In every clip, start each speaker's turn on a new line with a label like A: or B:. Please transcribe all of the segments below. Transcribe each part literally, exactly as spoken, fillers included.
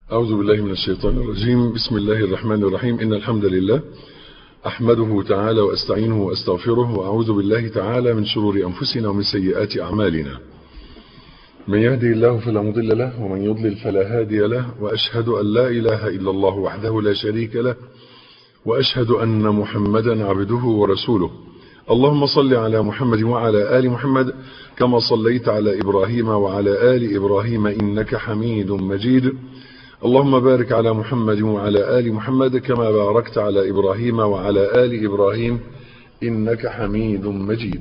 A: أعوذ بالله من الشيطان الرجيم. بسم الله الرحمن الرحيم. إن الحمد لله أحمده تعالى وأستعينه وأستغفره، وأعوذ بالله تعالى من شرور أنفسنا ومن سيئات أعمالنا. من يهدي الله فلا مضل له، ومن يضلل فلا هادي له، وأشهد أن لا إله إلا الله وحده لا شريك له، وأشهد أن محمدا عبده ورسوله. اللهم صل على محمد وعلى آل محمد كما صليت على إبراهيم وعلى آل إبراهيم إنك حميد مجيد. اللهم بارك على محمد وعلى آل محمد كما باركت على إبراهيم وعلى آل إبراهيم إنك حميد مجيد.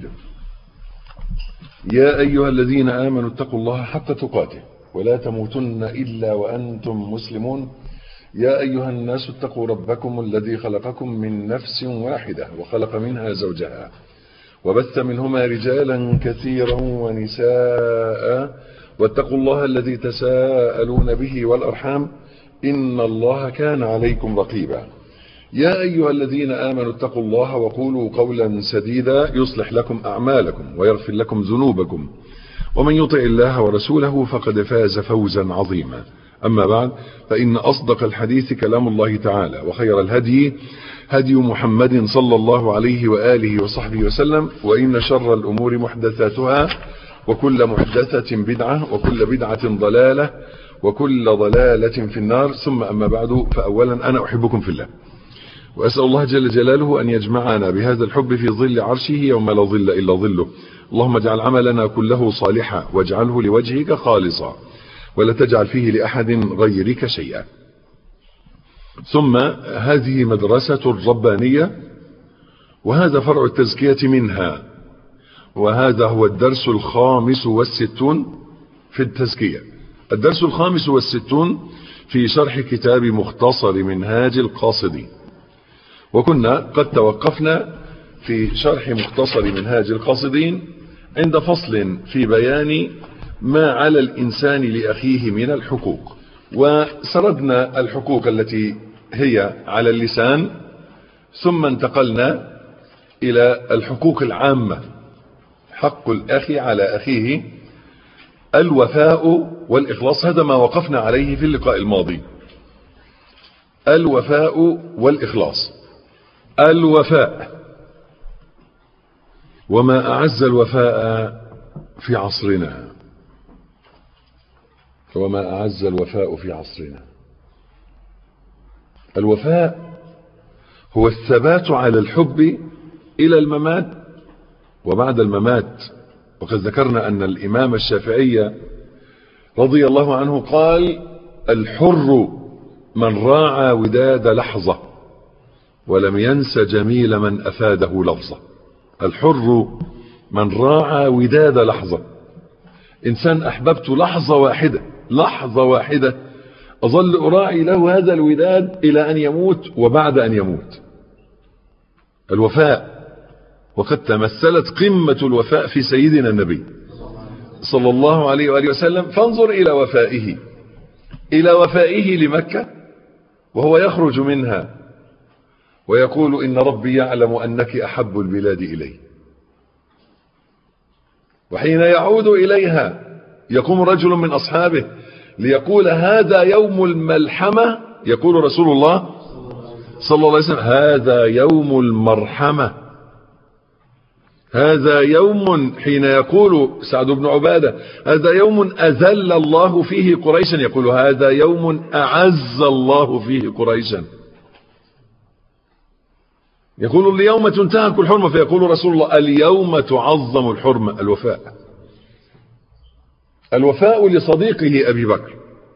A: يا أيها الذين آمنوا اتقوا الله حق تقاته ولا تموتن إلا وأنتم مسلمون. يا أيها الناس اتقوا ربكم الذي خلقكم من نفس واحدة وخلق منها زوجها وبث منهما رجالا كثيرا ونساء، واتقوا الله الذي تساءلون به والأرحام إن الله كان عليكم رقيبا. يا أيها الذين آمنوا اتقوا الله وقولوا قولا سديدا يصلح لكم أعمالكم ويغفر لكم ذنوبكم، ومن يطع الله ورسوله فقد فاز فوزا عظيما. أما بعد، فإن أصدق الحديث كلام الله تعالى، وخير الهدي هدي محمد صلى الله عليه وآله وصحبه وسلم، وإن شر الأمور محدثاتها، وكل محدثة بدعة، وكل بدعة ضلالة، وكل ضلالة في النار. ثم أما بعد، فأولا أنا أحبكم في الله، وأسأل الله جل جلاله أن يجمعنا بهذا الحب في ظل عرشه يوم لا ظل إلا ظله. اللهم اجعل عملنا كله صالحا واجعله لوجهك خالصا، ولا تجعل فيه لأحد غيرك شيئا. ثم هذه مدرسة ربانية، وهذا فرع التزكية منها، وهذا هو الدرس الخامس والستون في التزكية. الدرس الخامس والستون في شرح كتاب مختصر منهاج القاصدين. وكنا قد توقفنا في شرح مختصر منهاج القاصدين عند فصل في بيان ما على الإنسان لأخيه من الحقوق، وسردنا الحقوق التي هي على اللسان، ثم انتقلنا إلى الحقوق العامة. حق الأخ على أخيه الوفاء والإخلاص، هذا ما وقفنا عليه في اللقاء الماضي. الوفاء والإخلاص. الوفاء، وما أعز الوفاء في عصرنا، وما أعز الوفاء في عصرنا. الوفاء هو الثبات على الحب إلى الممات وبعد الممات. وقد ذكرنا أن الإمام الشافعي رضي الله عنه قال: الحر من راعى وداد لحظة ولم ينس جميل من أفاده لفظة. الحر من راعى وداد لحظة، إنسان أحببت لحظة واحدة، لحظة واحدة أظل أراعي له هذا الوداد إلى أن يموت وبعد أن يموت. الوفاء، وقد تمثلت قمة الوفاء في سيدنا النبي صلى الله عليه وآله وسلم. فانظر إلى وفائه، إلى وفائه لمكة وهو يخرج منها ويقول: إن ربي يعلم أنك أحب البلاد إلي. وحين يعود إليها يقوم رجل من أصحابه ليقول: هذا يوم الملحمة. يقول رسول الله صلى الله عليه وسلم: هذا يوم المرحمة. هذا يوم، حين يقول سعد بن عبادة: هذا يوم أذل الله فيه قريشا، يقول: هذا يوم أعز الله فيه قريشا. يقول: اليوم تنتهك الحرمة، فيقول رسول الله: اليوم تعظم الحرمة. الوفاء، الوفاء لصديقه أبي بكر.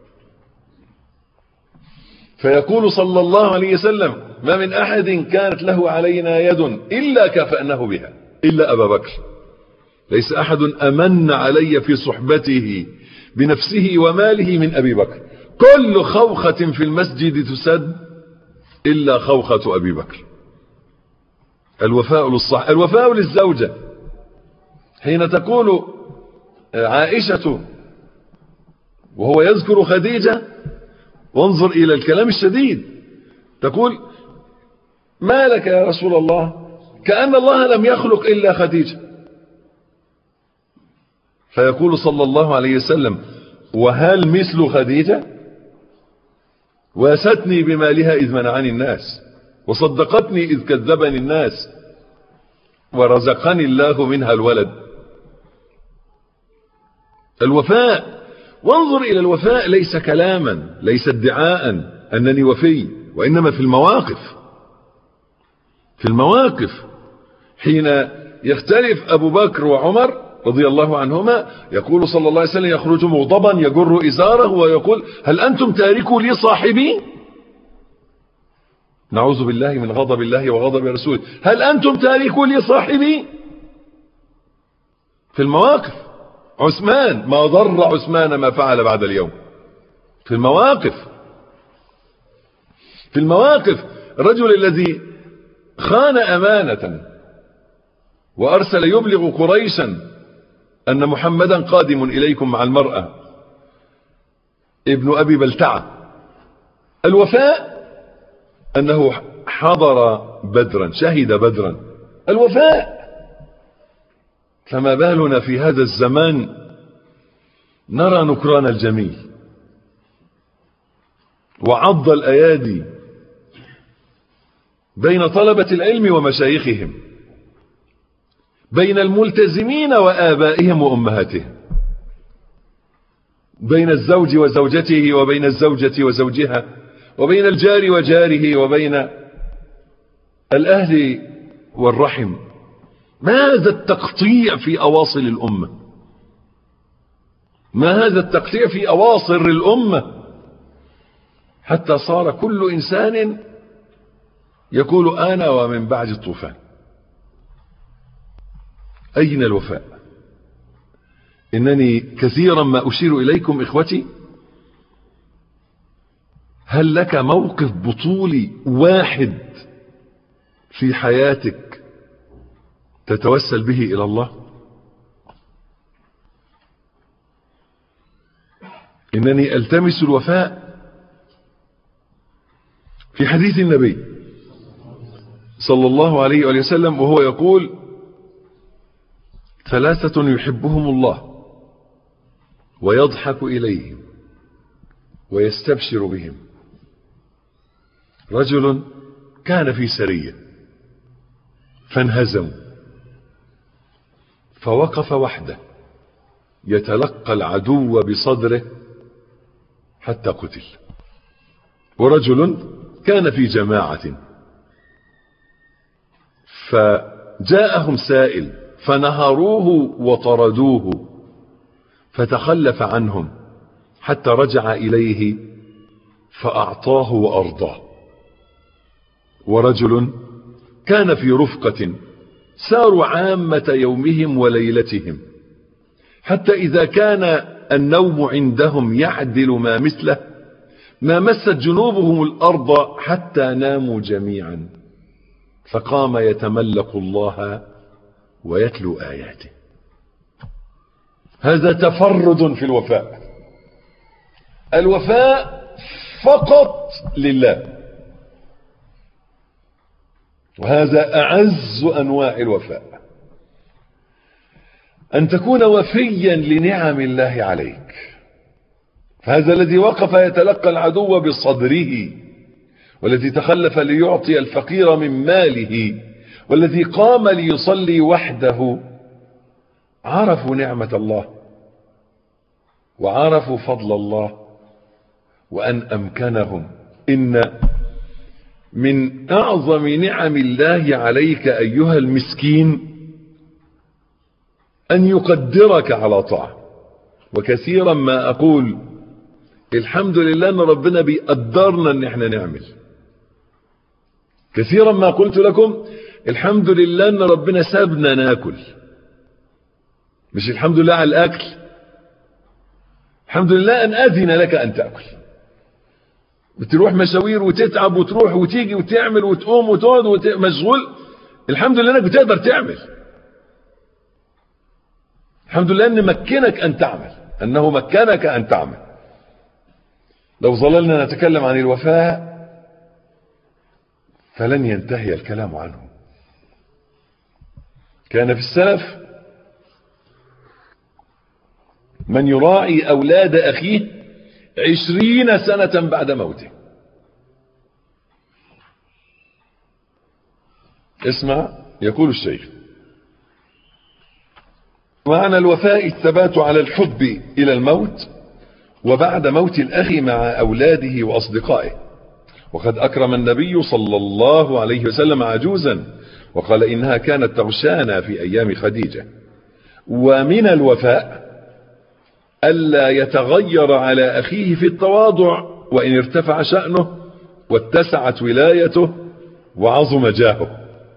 A: فيقول صلى الله عليه وسلم: ما من أحد كانت له علينا يد إلا كافأناه بها إلا أبا بكر. ليس أحد أمن علي في صحبته بنفسه وماله من أبي بكر. كل خوخة في المسجد تسد إلا خوخة أبي بكر. الوفاء للصح. الوفاء للزوجة، حين تقول عائشة وهو يذكر خديجة، وانظر إلى الكلام الشديد، تقول: ما لك يا رسول الله؟ كأن الله لم يخلق إلا خديجة. فيقول صلى الله عليه وسلم: وهل مثل خديجة؟ واستني بمالها إذ منعني الناس، وصدقتني إذ كذبني الناس، ورزقني الله منها الولد. الوفاء، وانظر إلى الوفاء ليس كلاما، ليس ادعاء أنني وفي، وإنما في المواقف. في المواقف حين يختلف أبو بكر وعمر رضي الله عنهما، يقول صلى الله عليه وسلم يخرج مغضبا يجر إزاره ويقول هل أنتم تاركوا لي صاحبي؟ نعوذ بالله من غضب الله وغضب رسوله. هل أنتم تاركوا لي صاحبي؟ في المواقف. عثمان، ما ضر عثمان ما فعل بعد اليوم. في المواقف. في المواقف. الرجل الذي خان أمانة وأرسل يبلغ قريشا أن محمدا قادم إليكم مع المرأة، ابن أبي بلتعة. الوفاء أنه حضر بدرا، شهد بدرا. الوفاء. فما بالنا في هذا الزمان نرى نكران الجميل وعض الأيادي بين طلبة العلم ومشايخهم، بين الملتزمين وآبائهم وأمهاتهم، بين الزوج وزوجته وبين الزوجة وزوجها، وبين الجار وجاره، وبين الأهل والرحم. ما هذا التقطيع في أواصر الأمة؟ ما هذا التقطيع في أواصر الأمة؟ حتى صار كل إنسان يقول أنا ومن بعد الطوفان. أين الوفاء؟ إنني كثيرا ما أشير إليكم إخوتي، هل لك موقف بطولي واحد في حياتك تتوسل به إلى الله؟ إنني ألتمس الوفاء في حديث النبي صلى الله عليه وآله وسلم، وهو يقول ثلاثة يحبهم الله ويضحك إليهم ويستبشر بهم: رجل كان في سرية فانهزم فوقف وحده يتلقى العدو بصدره حتى قتل. ورجل كان في جماعة فجاءهم سائل فنهروه وطردوه فتخلف عنهم حتى رجع إليه فأعطاه وأرضاه. ورجل كان في رفقة ساروا عامة يومهم وليلتهم حتى إذا كان النوم عندهم يعدل ما مثله ما مست جنوبهم الأرض حتى ناموا جميعا، فقام يتملق الله ويتلو آياته. هذا تفرد في الوفاء. الوفاء فقط لله، وهذا أعز أنواع الوفاء، أن تكون وفيا لنعم الله عليك. فهذا الذي وقف يتلقى العدو بصدره، والذي تخلف ليعطي الفقير من ماله، والذي قام ليصلي وحده، عرفوا نعمة الله وعرفوا فضل الله وأن أمكنهم. إن من أعظم نعم الله عليك أيها المسكين أن يقدرك على طاعة. وكثيرا ما أقول الحمد لله أن ربنا بيقدرنا أن احنا نعمل. كثيرا ما قلت لكم الحمد لله أن ربنا سابنا ناكل، مش الحمد لله على الأكل، الحمد لله أن أذن لك أن تأكل. بتروح مشاوير وتتعب وتروح وتيجي وتعمل وتقوم وتقعد ومشغول، الحمد لله أنك بتقدر تعمل. الحمد لله أن مكنك أن تعمل، أنه مكنك أن تعمل. لو ظللنا نتكلم عن الوفاء فلن ينتهي الكلام عنه. كان في السلف من يراعي أولاد أخيه عشرين سنة بعد موته. اسمع، يقول الشيخ: معنى الوفاء الثبات على الحب إلى الموت وبعد موت الأخ مع أولاده وأصدقائه. وقد أكرم النبي صلى الله عليه وسلم عجوزا وقال إنها كانت تغشانا في أيام خديجة. ومن الوفاء ألا يتغير على أخيه في التواضع وإن ارتفع شأنه واتسعت ولايته وعظم جاهه.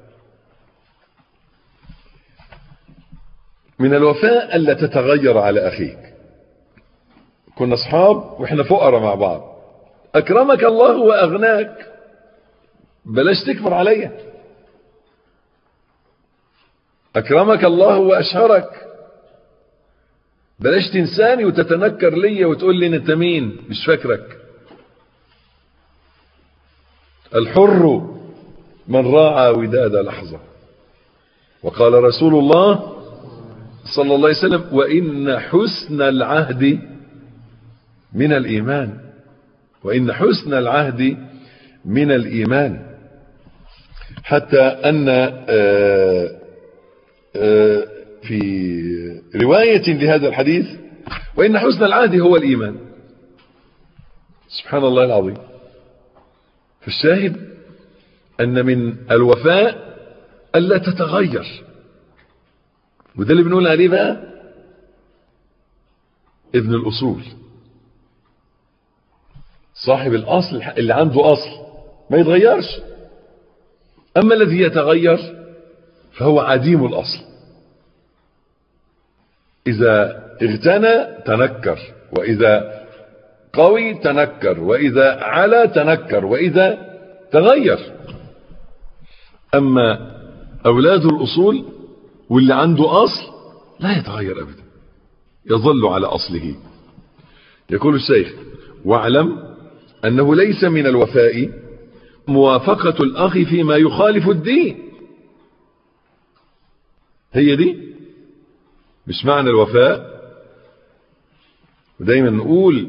A: من الوفاء ألا تتغير على أخيك. كنا أصحاب وإحنا فقراء مع بعض، أكرمك الله وأغناك، بلاش تكبر عليا. أكرمك الله وأشهرك، بلاش تنساني وتتنكر لي وتقول لي أنت مين، مش فاكرك. الحر من راعى وداد لحظة. وقال رسول الله صلى الله عليه وسلم: وإن حسن العهد من الإيمان. وإن حسن العهد من الإيمان. حتى أن آآ آآ في رواية لهذا الحديث: وإن حسن العهد هو الإيمان. سبحان الله العظيم. فالشاهد أن من الوفاء ألا تتغير، وده اللي بنقول عليه بقى ابن الأصول، صاحب الأصل اللي عنده أصل ما يتغيرش. أما الذي يتغير فهو عديم الأصل. إذا اغتنى تنكر، وإذا قوي تنكر، وإذا علا تنكر، وإذا تغير. أما أولاد الأصول واللي عنده أصل لا يتغير أبدا، يظل على أصله. يقول الشيخ: واعلم أنه ليس من الوفاء موافقة الأخ فيما يخالف الدين. هي دي مش معنى الوفاء. ودايما نقول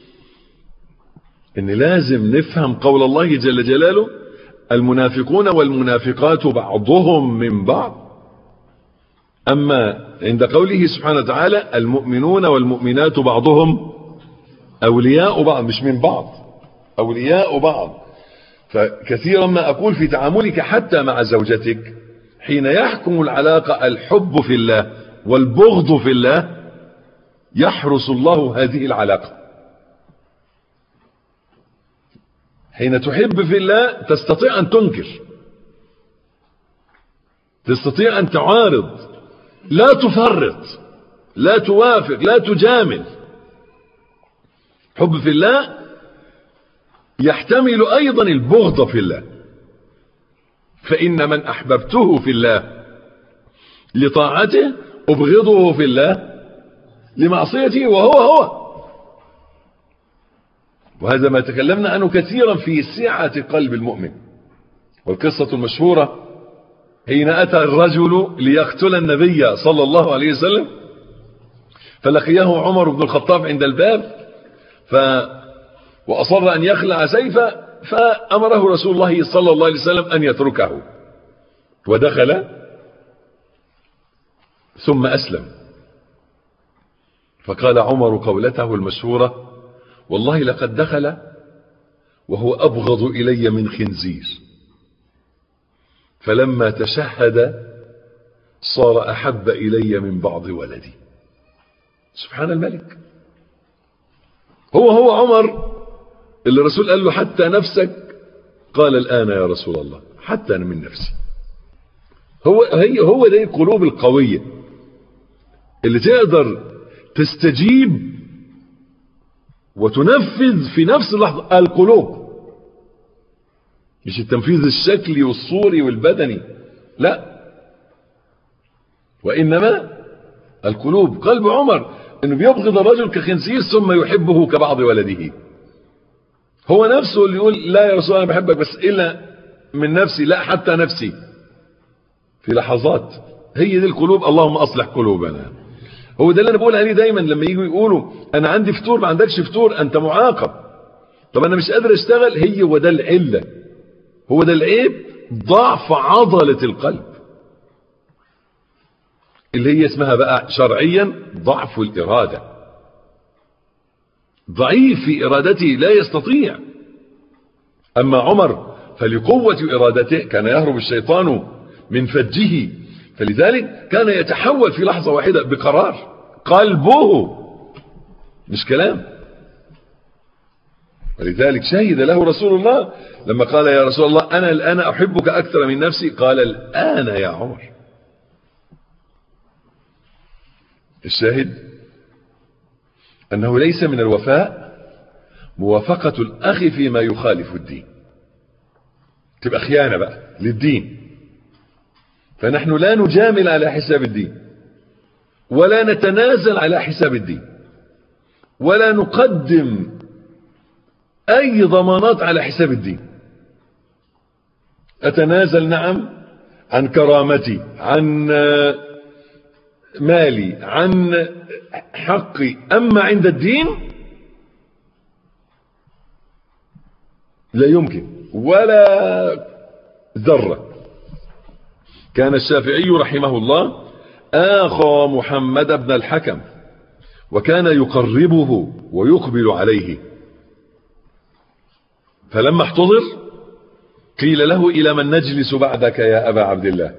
A: ان لازم نفهم قول الله جل جلاله: المنافقون والمنافقات بعضهم من بعض. أما عند قوله سبحانه وتعالى: المؤمنون والمؤمنات بعضهم أولياء بعض، مش من بعض، أولياء بعض. فكثيرا ما أقول في تعاملك حتى مع زوجتك حين يحكم العلاقة الحب في الله والبغض في الله، يحرس الله هذه العلاقة. حين تحب في الله تستطيع أن تنكر، تستطيع أن تعارض، لا تفرط، لا توافق، لا تجامل. حب في الله يحتمل أيضا البغض في الله. فإن من أحببته في الله لطاعته أبغضه في الله لمعصيته وهو هو. وهذا ما تكلمنا عنه كثيرا في سعة قلب المؤمن. والقصة المشهورة حين أتى الرجل ليقتل النبي صلى الله عليه وسلم، فلقيه عمر بن الخطاب عند الباب ف وأصر أن يخلع سيفه، فأمره رسول الله صلى الله عليه وسلم أن يتركه، ودخل ثم أسلم. فقال عمر قولته المشهورة: والله لقد دخل وهو أبغض إلي من خنزير، فلما تشهد صار أحب إلي من بعض ولدي. سبحان الملك. هو هو عمر اللي الرسول قال له: حتى نفسك؟ قال: الآن يا رسول الله حتى أنا من نفسي. هو هي هو دي القلوب القوية اللي تقدر تستجيب وتنفذ في نفس اللحظة. القلوب، مش التنفيذ الشكلي والصوري والبدني، لا، وإنما القلوب. قلب عمر انه بيبغض الرجل كخنزير ثم يحبه كبعض ولده. هو نفسه اللي يقول: لا يا رسول الله انا بحبك بس الا من نفسي، لا حتى نفسي، في لحظات. هي دي القلوب. اللهم اصلح قلوبنا. هو ده اللي انا بقول عليه دايما لما يجوا يقولوا: انا عندي فطور، ما عندكش فطور، انت معاقب. طب انا مش قادر اشتغل. هي وده العله. هو ده العيب، ضعف عضلة القلب اللي هي اسمها بقى شرعيا ضعف الإرادة. ضعيف في إرادته لا يستطيع. أما عمر فلقوة إرادته كان يهرب الشيطان من فجه، فلذلك كان يتحول في لحظة واحدة بقرار قلبه، مش كلام. ولذلك شهد له رسول الله لما قال يا رسول الله أنا الآن أحبك أكثر من نفسي، قال الآن يا عمر. الشاهد أنه ليس من الوفاء موافقة الأخ فيما يخالف الدين، تبقى خيانة بقى للدين. فنحن لا نجامل على حساب الدين، ولا نتنازل على حساب الدين، ولا نقدم أي ضمانات على حساب الدين. أتنازل نعم عن كرامتي، عن مالي، عن حقي، أما عند الدين لا يمكن ولا ذرة. كان الشافعي رحمه الله آخى محمد بن الحكم، وكان يقربه ويقبل عليه، فلما احتضر قيل له إلى من نجلس بعدك يا أبا عبد الله،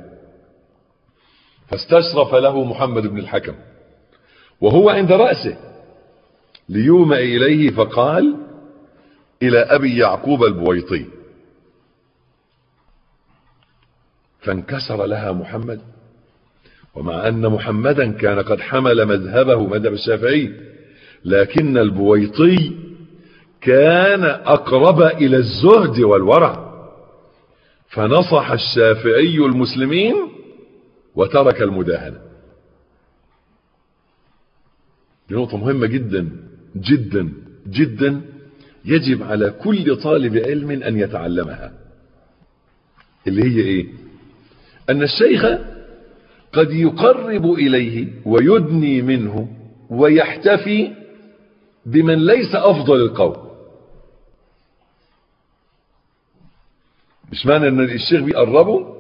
A: فاستشرف له محمد بن الحكم وهو عند رأسه ليومأ إليه، فقال إلى أبي يعقوب البويطي، فانكسر لها محمد. ومع أن محمدا كان قد حمل مذهبه مذهب الشافعي، لكن البويطي كان أقرب إلى الزهد والورع، فنصح الشافعي المسلمين وترك المداهنة. دي نقطة مهمة جدا جدا جدا، يجب على كل طالب علم أن يتعلمها، اللي هي إيه؟ أن الشيخ قد يقرب إليه ويدني منه ويحتفي بمن ليس أفضل القوم. مش معنى أن الشيخ بيقربه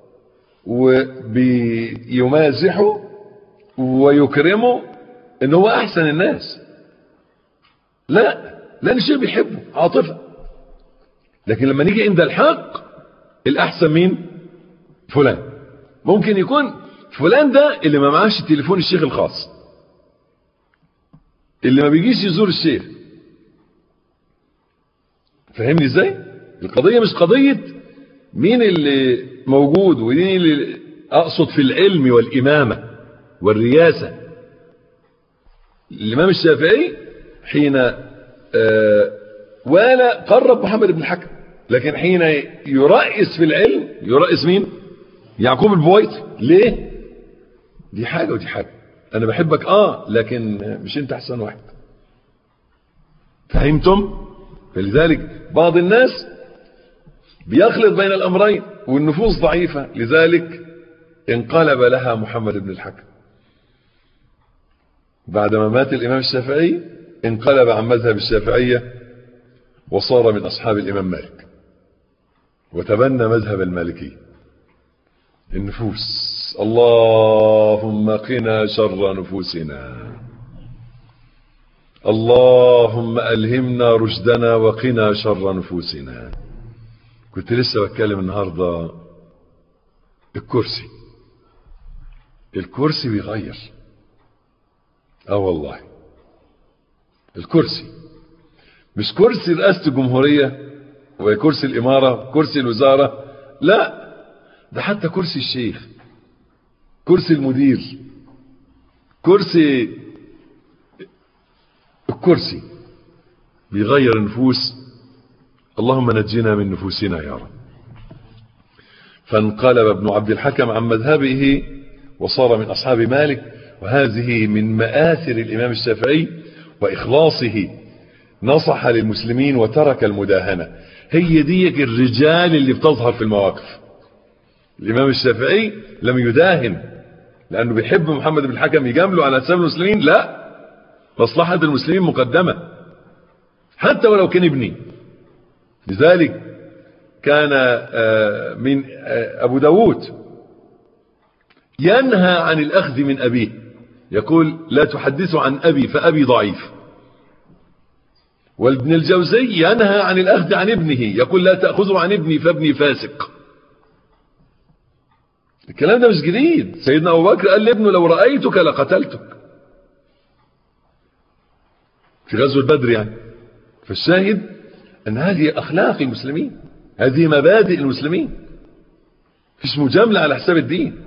A: وبيمازحه ويكرمه ان هو احسن الناس، لا، لان الشيخ بيحبه عاطفة. لكن لما نيجي عند الحق، الاحسن مين؟ فلان. ممكن يكون فلان ده اللي ما معاش تليفون الشيخ الخاص، اللي ما بيجيش يزور الشيخ. فهمني ازاي؟ القضية مش قضية مين اللي موجود ومين اللي اقصد في العلم والامامة والرياسة. الامام الشافعي حين آه ولا قرب محمد بن الحكم، لكن حين يرئيس في العلم يرئيس مين؟ يعقوب البويطي. ليه؟ دي حاجة ودي حاجة. انا بحبك اه لكن مش انت احسن واحد. فهمتم؟ فلذلك بعض الناس بيخلط بين الامرين والنفوس ضعيفة، لذلك انقلب لها محمد بن الحكم. بعدما مات الامام الشافعي انقلب عن مذهب الشافعية وصار من اصحاب الامام مالك، وتبنى مذهب المالكي. النفوس، اللهم قنا شر نفوسنا، اللهم ألهمنا رشدنا وقنا شر نفوسنا. كنت لسه بتكلم النهاردة الكرسي الكرسي بيغير. اه والله الكرسي مش كرسي رئاسة الجمهورية وكرسي الإمارة كرسي الوزارة، لا، ده حتى كرسي الشيخ، كرسي المدير، كرسي الكرسي بيغير النفوس. اللهم نجينا من نفوسنا يا رب. فانقلب ابن عبد الحكم عن مذهبه وصار من أصحاب مالك، وهذه من مآثر الإمام الشافعي وإخلاصه، نصح للمسلمين وترك المداهنة. هي دي الرجال اللي بتظهر في المواقف. الإمام الشافعي لم يداهن لأنه بيحب محمد بن الحكم يجامله على حساب المسلمين، لا، مصلحة المسلمين مقدمة حتى ولو كان ابني. لذلك كان من أبو داود ينهى عن الأخذ من أبيه، يقول لا تحدثوا عن أبي فأبي ضعيف. وابن الجوزي ينهى عن الأخذ عن ابنه، يقول لا تأخذوا عن ابني فابني فاسق. الكلام ده مش جديد، سيدنا أبو بكر قال لابنه لو رأيتك لقتلتك في غزوة بدر يعني. فالشاهد أن هذه أخلاق المسلمين، هذه مبادئ المسلمين، فيش مجاملة على حساب الدين.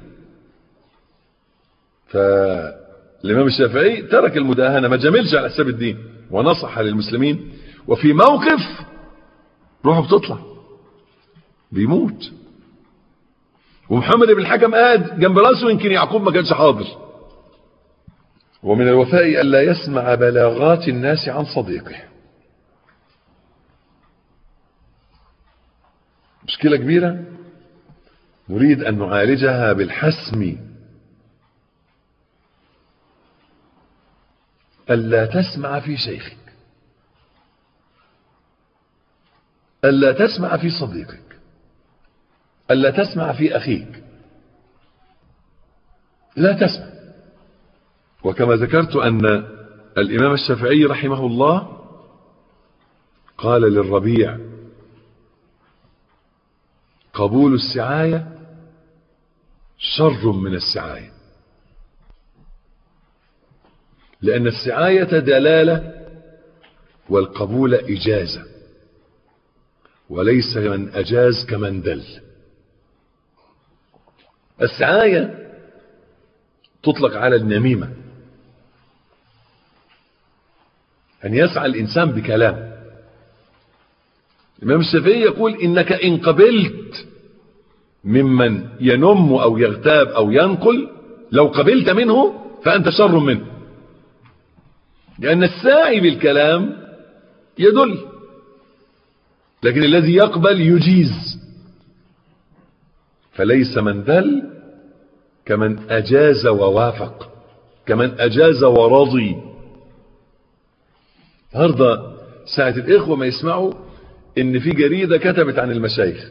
A: فالإمام الشافعي ترك المداهنة، ما جاملش على حساب الدين، ونصح للمسلمين. وفي موقف روحه بتطلع بيموت، ومحمد بن الحكم قاعد جنب راسه، يمكن يعقوب ما كانش حاضر. ومن الوفاء ألا يسمع بلاغات الناس عن صديقه. مشكلة كبيرة نريد أن نعالجها بالحسم. ألا تسمع في شيخك، ألا تسمع في صديقك، ألا تسمع في أخيك، لا تسمع. وكما ذكرت أن الإمام الشافعي رحمه الله قال للربيع قبول السعاية شر من السعاية، لأن السعاية دلالة والقبول إجازة، وليس من أجاز كمن دل. السعاية تطلق على النميمة، أن يسعى الإنسان بكلام. الإمام الشافعي يقول إنك إن قبلت ممن ينم أو يغتاب أو ينقل، لو قبلت منه فأنت شر منه، لأن الساعي بالكلام يدل، لكن الذي يقبل يجيز. فليس من دل كمن أجاز ووافق، كمن أجاز ورضي. النهارده ساعة الإخوة ما يسمعوا إن في جريدة كتبت عن المشايخ،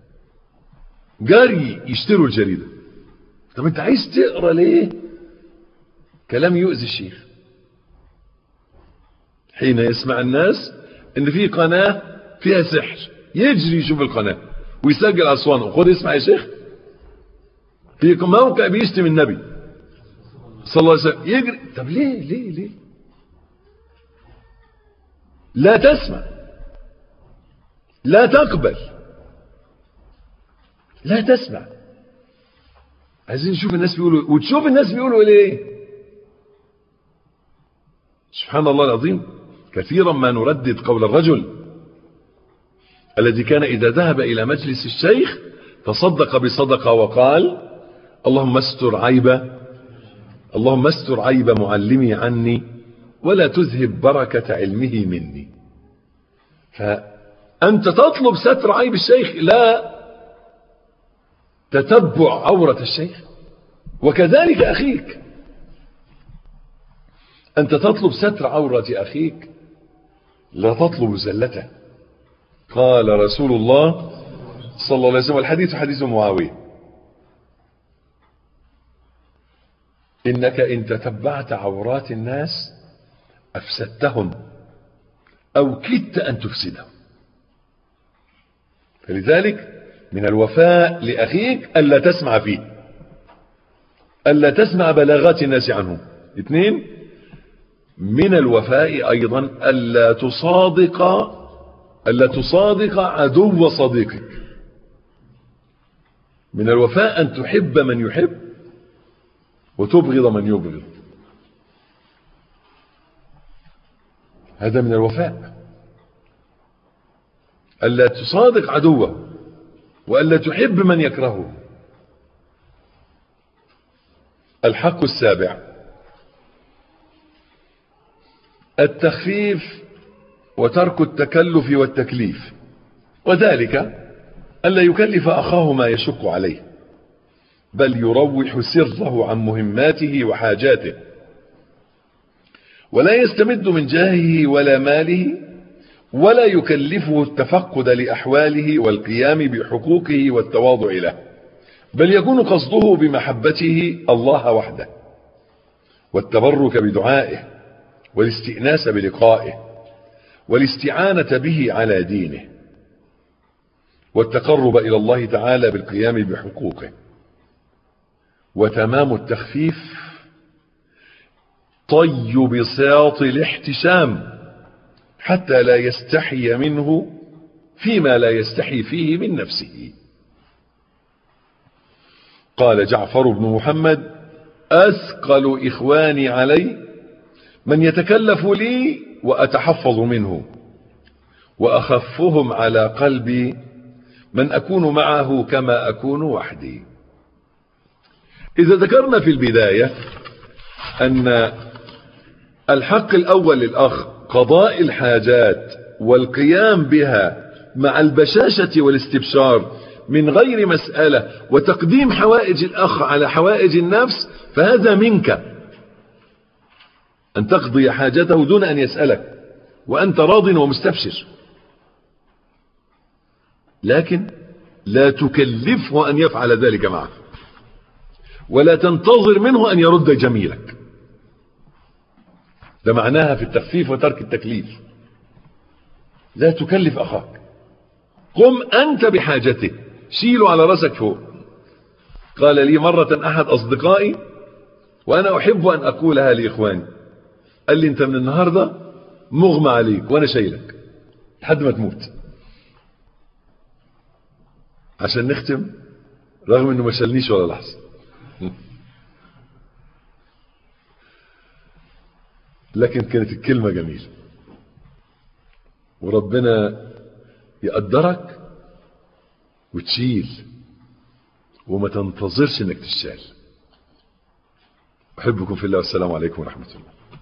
A: جاري يشتروا الجريدة. طب أنت عايز تقرأ ليه كلام يؤذي الشيخ؟ حين يسمع الناس إن في قناة فيها سحر، يجري يشوف القناة ويسجل أصوانه، خد اسمع يا شيخ. في موقع بيشتم النبي صلى الله عليه وسلم، يجري. طب ليه ليه ليه لا تسمع، لا تقبل، لا تسمع. عايزين نشوف الناس بيقولوا، وتشوف الناس بيقولوا ليه. سبحان الله العظيم، كثيرا ما نردد قول الرجل الذي كان إذا ذهب إلى مجلس الشيخ تصدق بصدقة وقال اللهم استر عيب اللهم استر عيب معلمي عني ولا تذهب بركة علمه مني. فأنت تطلب ستر عيب الشيخ، لا تتبع عورة الشيخ. وكذلك أخيك، أنت تطلب ستر عورة أخيك، لا تطلب زلته. قال رسول الله صلى الله عليه وسلم، الحديث حديث معاوية، إنك إن تتبعت عورات الناس أفسدتهم أو كدت أن تفسدهم. فلذلك من الوفاء لأخيك ألا تسمع فيه، ألا تسمع بلاغات الناس عنه. اثنين، من الوفاء أيضا ألا تصادق ألا تصادق عدو صديقك. من الوفاء أن تحب من يحب وتبغض من يبغض، هذا من الوفاء. ألا تصادق عدوه وألا تحب من يكرهه. الحق السابع التخفيف وترك التكلف والتكليف، وذلك ألا يكلف أخاه ما يشق عليه، بل يروح سره عن مهماته وحاجاته، ولا يستمد من جاهه ولا ماله ولا يكلفه التفقد لأحواله والقيام بحقوقه والتواضع له، بل يكون قصده بمحبته الله وحده، والتبرك بدعائه، والاستئناس بلقائه، والاستعانة به على دينه، والتقرب إلى الله تعالى بالقيام بحقوقه. وتمام التخفيف طي بساط الاحتشام حتى لا يستحي منه فيما لا يستحي فيه من نفسه. قال جعفر بن محمد: أثقل إخواني علي من يتكلف لي وأتحفظ منه، وأخفهم على قلبي من أكون معه كما أكون وحدي. إذا ذكرنا في البداية أن الحق الأول للأخ قضاء الحاجات والقيام بها مع البشاشة والاستبشار من غير مسألة، وتقديم حوائج الأخ على حوائج النفس، فهذا منك أن تقضي حاجته دون أن يسألك وأنت راض ومستبشر، لكن لا تكلفه أن يفعل ذلك معك، ولا تنتظر منه أن يرد جميلك. ده معناها في التخفيف وترك التكليف. لا تكلف أخاك، قم أنت بحاجته، شيله على رأسك فوق. قال لي مرة أحد أصدقائي، وأنا أحب أن أقولها لإخواني، قال لي: أنت من النهاردة مغمى عليك وأنا شايلك لحد ما تموت. عشان نختم، رغم أنه ما شالنيش ولا لحظة، لكن كانت الكلمة جميلة، وربنا يقدرك وتشيل وما تنتظرش انك تشال. احبكم في الله، والسلام عليكم ورحمة الله.